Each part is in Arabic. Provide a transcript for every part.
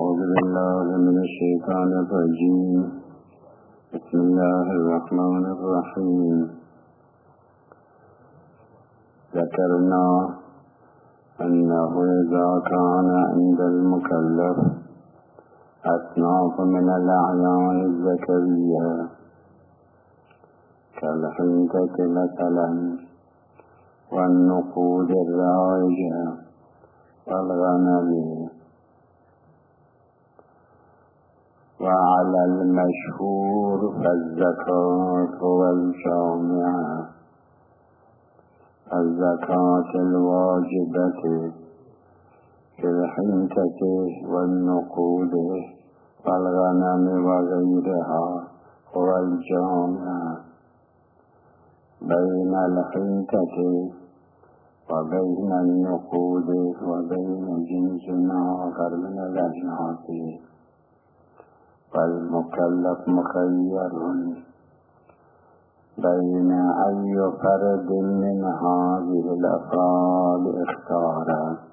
أعوذ بالله من الشيطان الرجيم. بسم الله الرحمن الرحيم. ذكرنا أنه إذا كان عند المكلف أصناف من الأعيان الذكرية كالحنطة مثلا والنقود الرائجة والغنم، وعلى المشهور فالزكاة والجامعة. الزكاة الواجبة في الحنطة والنقود والغنم وغيرها هو الجامع بين الحنطة وبين النقود وبين جنس آخر من الأجناس، والمكلف مخير بين أي فرد من هذه الأفراد اختار.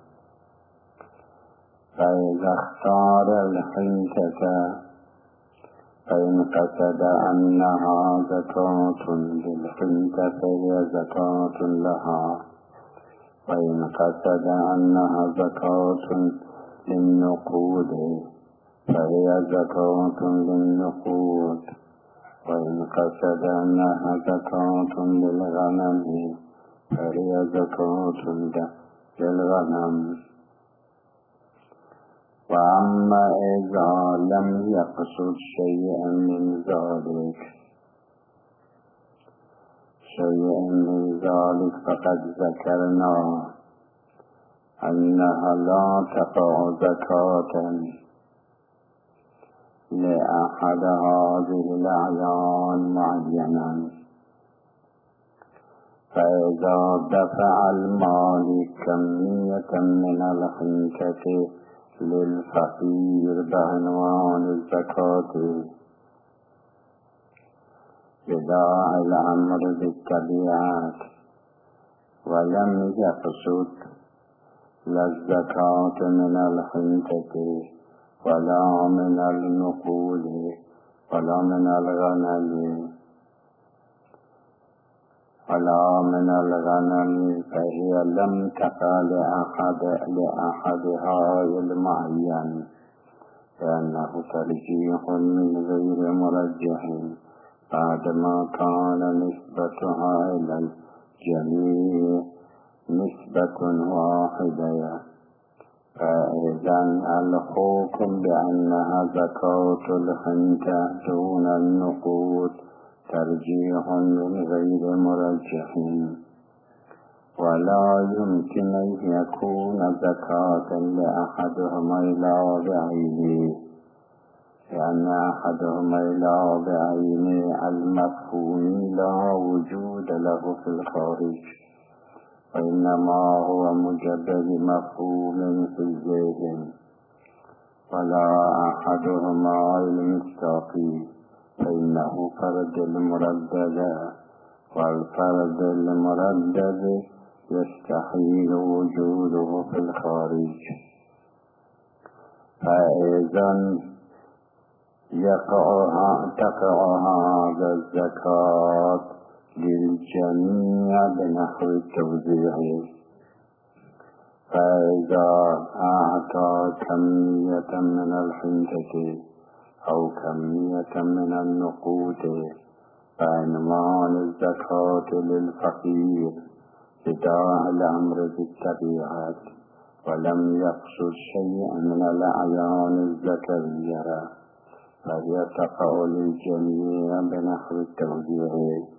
فإذا اختار الحنطة فإن قصد أنها زكاة للحنطة فهي زكاة لها، وإن قصد أنها زكاة للنقود فهي زكاة للنقود، وإن قصد أنها زكاة للغنم فهي زكاة للغنم. وأما إذا لم يقصد شيئا من ذلك فقد ذكرنا أنها لا تقع زكاة لأحد هذه الأعيان معينا. فإذا دفع المالك كمية من الحنطة للفقير بعنوان الزكاة بداع الأمر بالتبعات ولم يقصد لا الزكاة من الحنطة ولا من النقود ولا من الغنم فهي لم تقع لأحدها المعين، لأنه ترجيح من غير مرجح بعدما كان نسبتها إلى الجميع نسبة واحدة. فإذا الحكم بأنها زكاة الحنطة دون النقود ترجيح من غير مرجح، ولا يمكن أن يكون زكاة لأحدهما إلا بعينه، لأن أحدهما إلا بعينه المفهوم لا وجود له في الخارج، وإنما هو مجرد مفهوم في الذهن، ولا أحدهما المستقيم، فإنه فرد المردد، والفرد المردد يستحيل وجوده في الخارج. فإذا تقع هذا الزكاة للجميع بنحو التوزيع. فإذا أعطى كمية من الحنطة أو كمية من النقود فعنوان الزكاة للفقير بداع الأمر بالتبعات ولم يقصد شيئا من الأعيان الذكرية فهي تقع للجميع بنحو التوزيع.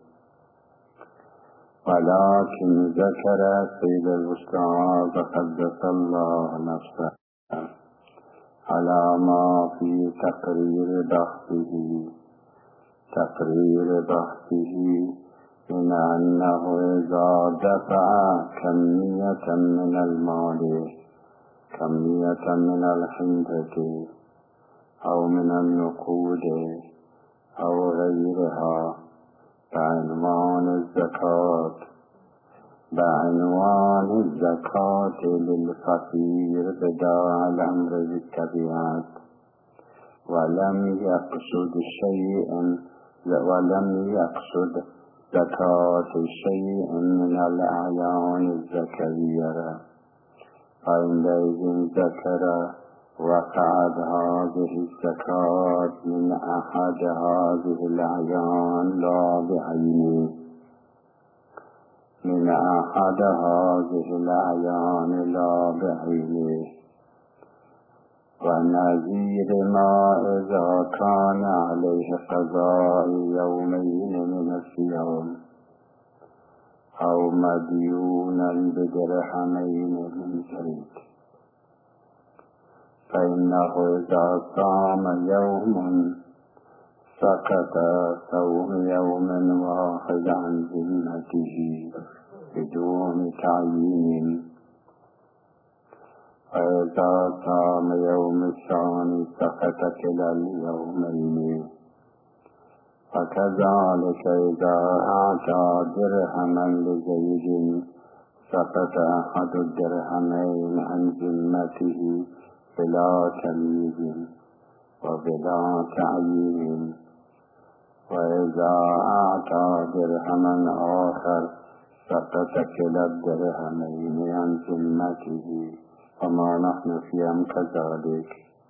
ولكن ذكر سيد الأستاذ قدس الله نفسه على ما في تقرير بحثه من أنه إذا دفع كمية من المال كمية من الحنطة أو من النقود أو غيرها بعنوان الزكاة للفقير بداع الأمر بالتبعات ولم يقصد زكاة شيء من الأعيان الذكرية، فعندئذ ذكر وقعت هذه الزكاة من أحد هذه الأعيان لا بعينه، ونظير ما إذا كان عليه قضاء يومين من الصيام أو مديونا بدرهمين من زيت، فإنه إذا صام يوم سقط صوم يوم واحد عن ذمته بدون تعيين، فإذا صام يوم الثاني سقط كلا اليومين. فكذلك إذا أعطى درهما لزيد سقط أحد الدرهمين عن ذمته بلا تمييز وبلا تعيين، وإذا أعطى درهما آخر سقط كلا الدرهمين عن ذمته، وما نحن فيهم كذلك.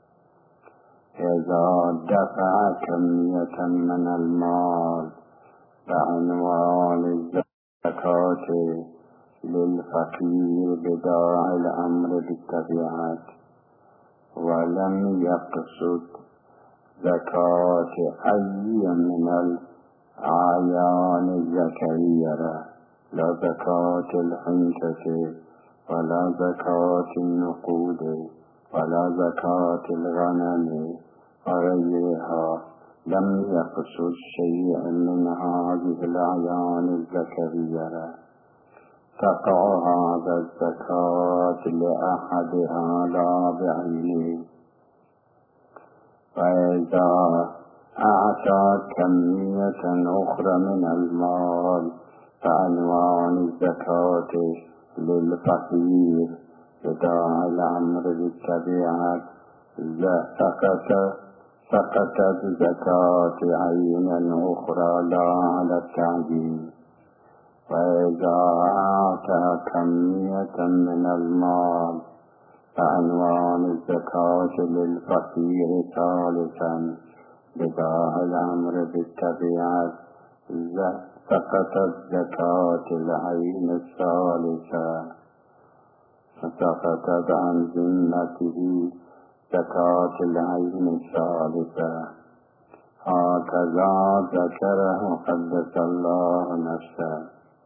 إذا دفع كمية من المال بعنوان الزكاة للفقير بداعي الأمر بالتبعات، ولم يقصد زكاة أي من الأعيان الذكرية، لا زكاة الحنطة ولا زكاة النقود ولا زكاة الغنم وغيرها، لم يقصد شيئا من هذه الأعيان الذكرية، تقع هذا الزكاة لأحدها لا بعينه. فإذا أعطى كمية أخرى من المال بعنوان الزكاة للفقير بداعي الأمر بالتبعات سقطت زكاة عين أخرى لا على التعيين. وإذا أعطى كمية من المال بعنوان الزكاة للفقير ثالثا بداعي الأمر بالتبعات سقطت زكاة العين الثالثة، فسقطت عن ذمته زكاة العين الثالثة. هكذا ذكره قدس الله نفسه.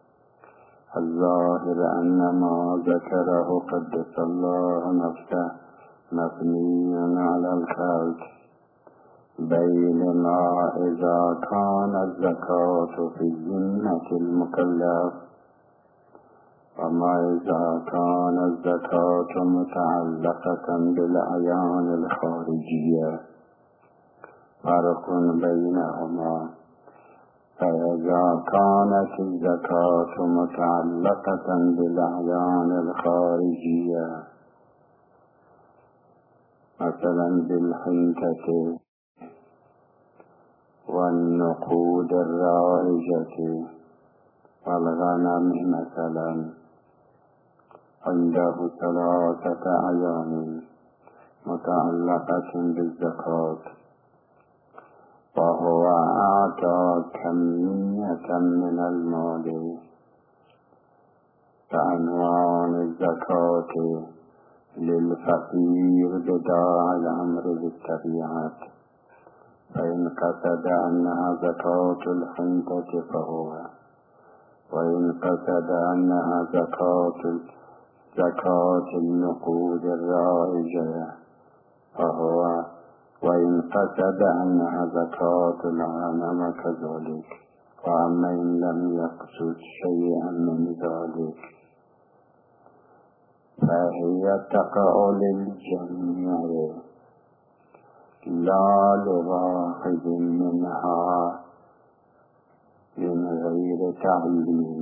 الظاهر أن ما ذكره قدس الله نفسه مبني على الخلط، بينما إذا كان الزكاة في ذمة المكلف وما إذا كان الزكاة متعلقة بالأعيان الخارجية فرق بينهما. فإذا كانت الزكاة متعلقة بالأعيان الخارجية مثلا بالحنطة والنقود الرائجة والغنم مثلا، عنده 3 أعيان متعلقة بالزكاة، وهو أعطى كمية من المال بعنوان الزكاة للفقير بداعي الأمر بالتبعات، فإن قصد أنها زكاة الحنطة فهو، وإن قصد أنها زكاة النقود الرائجة فهو، وإن قصد أنها زكاة الغنم كذلك. وأما إن لم يقصد شيئا من ذلك فهي تقع للجميع لا لواحد منها من غير تعيين،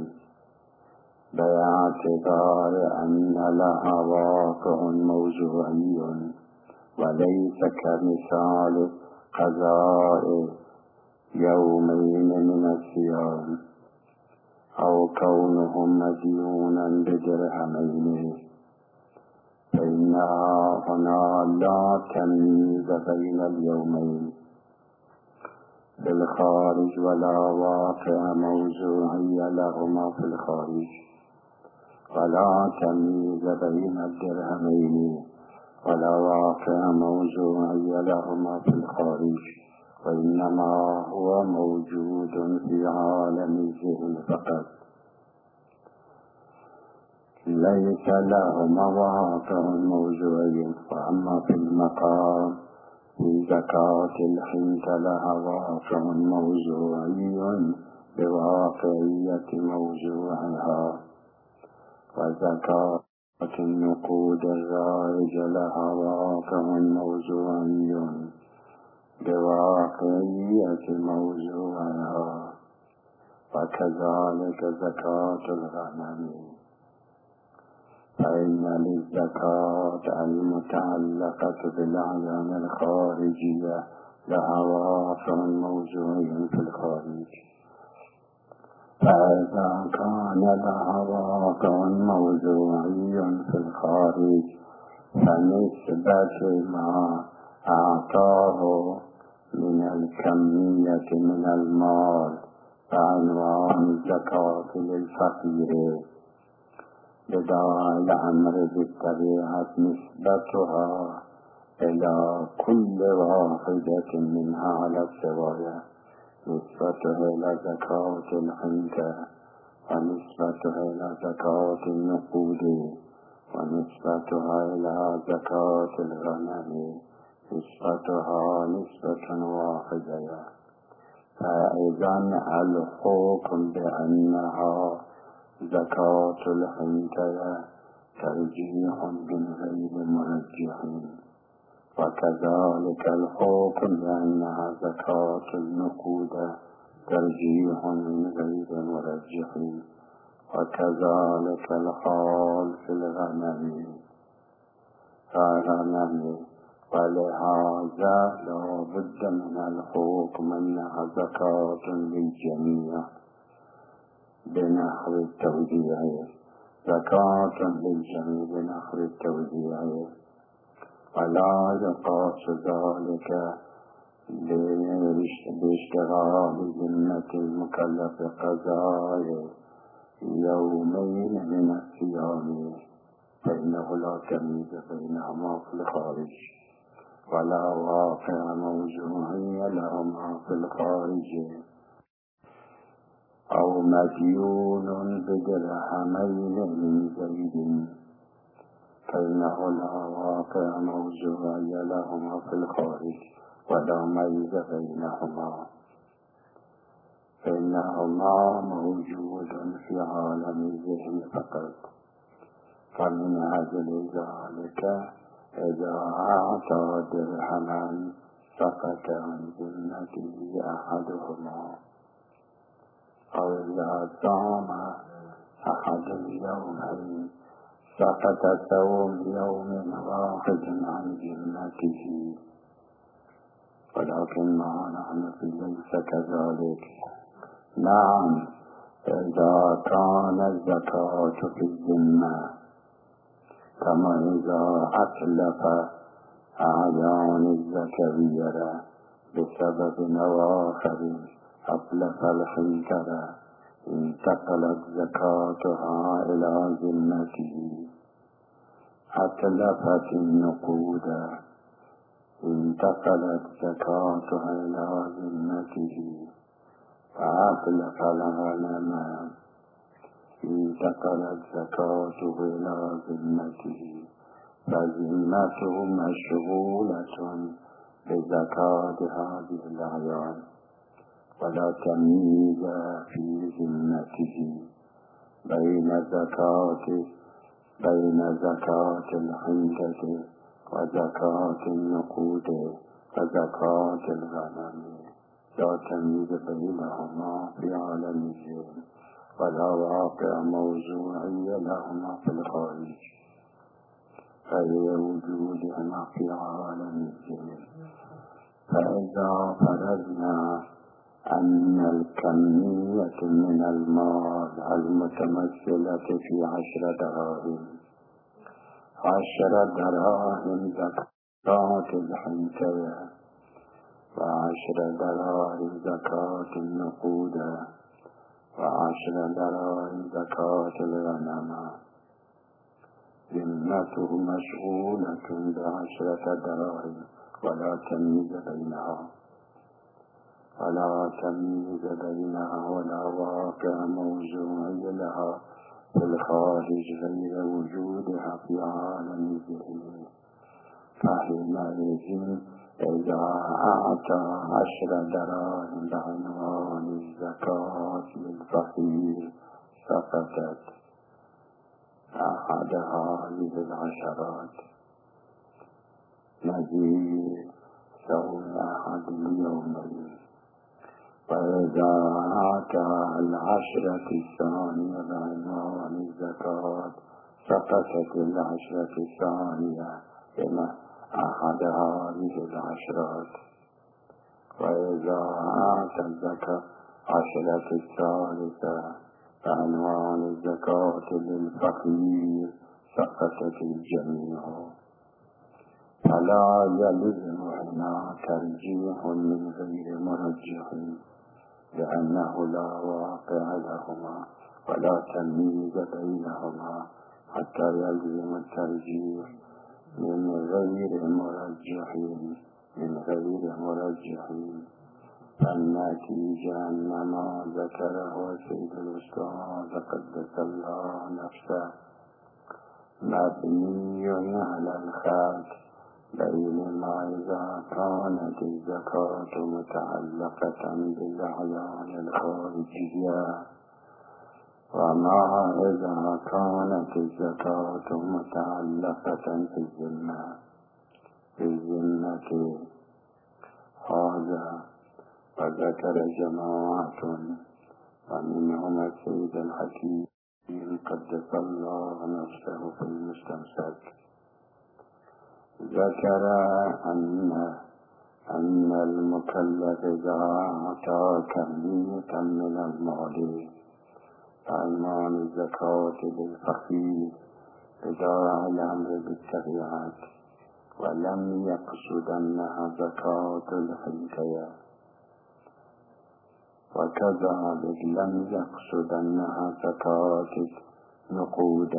باعتبار أن لها واقع موضوعي وليس كمثال قضاء يومين من الصيام أو كونهم مديونا بدرهمين، فإنها هنا لا تمييز بين اليومين في الخارج ولا واقع موضوعي لهما في الخارج، ولا تمييز بين الدرهمين ولا واقع موضوعي لهما في الخارج، وإنما هو موجود في عالم الذهن فقط، ليس لهما واقع موضوعي. وأما في المقام في زكاة الحنطة لها واقع موضوعي بواقعية موضوعها، وزكاة النقود الرائجة لها واقع موضوعي بواقعية موضوعها، وكذلك زكاة الغنم، فإن للزكاة المتعلقة بالأعيان الخارجية لها واقع موضوعي في الخارج، فإذا كان لها واقع موضوعي في الخارج فنسبة ما أعطاه من الكمية من المال بعنوان الزكاة للفقير بداعي الأمر بالطبيعة نسبتها إلى كل واحدة منها على السواية، نسبتها إلى زكاة الحنطة، ونسبتها إلى زكاة النقود، ونسبتها إلى زكاة الغنم، نسبتها نسبة واحدة. فإذا الحكم بأنها زكاة الحنطة ترجيح من غير مرجح، وكذلك الحكم بأنها زكاة النقود ترجيح من غير مرجح، وكذلك الحال في الغنم. ولهذا لا بد من الحكم أنها زكاة للجميع بنحو التوزيع، زكاة للجميع بنحو التوزيع، ولا يقاس ذلك باشتغال ذمة المكلف قضاء يومين من الصيام، فإنه لا تمييز بينهما في الخارج، ولا واقع موضوعي لهما في الخارج، أو مديون بدرهمين من زيد، فإنه لا واقع موضوعي لهما في الخارج، ولا ميز بينهما، فإنهما موجود في عالم الذهن فقط. فمن أجل ذلك إذا أعطى درهما سقط عن ذمته أحدهما، أو إذا صام أحد اليومين سقط صوم يوم واحد عن ذمته، ولكن معنا ليس كذلك. نعم، إذا كان الزكاة في الذمة، كما إذا أتلف أعيان الزكوية بسبب نواخر أتلف الحنطة، انتقلت زكاتها إلى ذمته. أتلفت النقود، انتقلت زكاتها إلى ذمته. فأتلف الغنم، انتقلت زكاته إلى ذمته، فذمته مشغولة بزكاة هذه الأعيان، ولا تمييز في ذمته بين زكاة الحنطة وزكاة النقود وزكاة الغنم، لا تمييز بينهما في عالم الذهن، ولا واقع موضوعي لهما في الخارج. غير وجودهما في عالم الذهن. فإذا فرضنا أن الكمية من المال المتمثلة في 10 دراهم، 10 دراهم زكاة الحنطة، و10 دراهم زكاة النقود، و10 دراهم زكاة الغنم، ذمته مشغولة ب10 دراهم ولا تمييز بينها ولا واقع موزوني لها في الخارج غير وجودها في عالم ذهنه. فحينئذ إذا أعطى 10 دراهم بعنوان الزكاة للفقير سقطت أحد هذه ال10 نذير صوم أحد اليومين. وإذا أعطى 10 الثانية بعنوان الزكاة سقطت 10 الثانية بما أحد هذه ال10. وإذا أعطى الزكاة 10 الثالثة بعنوان الزكاة للفقير سقطت الجميع. فلا يلزم هنا ترجيح من غير مرجح، لأنه لا واقع لهما ولا تمييز بينهما حتى يلزم الترجيح من غير مرجح. فالنتيجة أن ما ذكره سيد الأستاذ قدس الله نفسه مبني على الخلق بين ما إذا كانت الزكاة متعلقة بالأعيان الخارجية، وما إذا كانت الزكاة متعلقة بالذمة. هذا وذكر جماعة ومنهم السيد الحكيم قدس الله نفسه في المستمسك، ذكر أن المكلف إذا أعطى كمية من المال بعنوان الزكاة للفقير إذا الأمر بالتبعات ولم يقصد أنها زكاة الحنطة، وكذلك لم يقصد أنها زكاة النقود،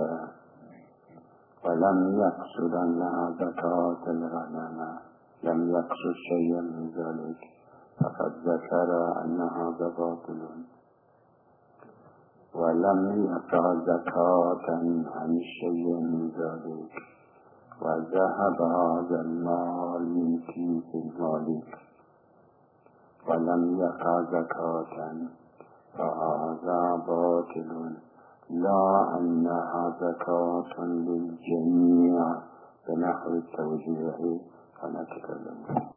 ولم يقصد أنها زكاة الغنم، لم يقصد شيئا من ذلك، فقد ذكر أن هذا باطل، ولم يقع زكاة عن شيء من ذلك، وذهب هذا المال من كيس المالك ولم يقع زكاة، فهذا باطل، لا أنها زكاة للجميع بنحو التوجيه. ونتكلم